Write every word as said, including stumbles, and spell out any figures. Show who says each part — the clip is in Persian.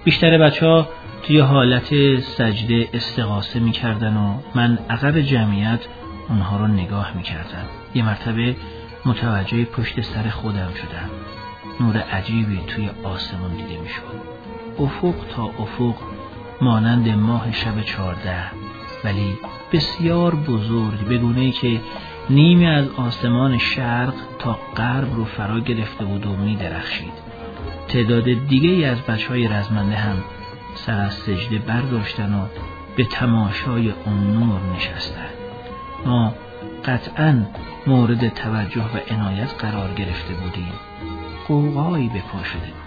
Speaker 1: بیشتر بچه ها توی حالت سجده استغاثه میکردن و من عقب جمعیت اونها رو نگاه میکردم. یه مرتبه متوجه پشت سر خودم شدم. نور عجیبی توی آسمون دیده میشد. افق تا افق مانند ماه شب چارده، ولی بسیار بزرگ، به گونه‌ای که نیمی از آسمان شرق تا غرب رو فرا گرفته بود و می درخشید. تعداد دیگه ای از بچهای رزمنده هم سر از سجده برداشتن و به تماشای اون نور نشستن. ما قطعاً مورد توجه و عنایت قرار گرفته بودیم. قوقایی به پا شده بود.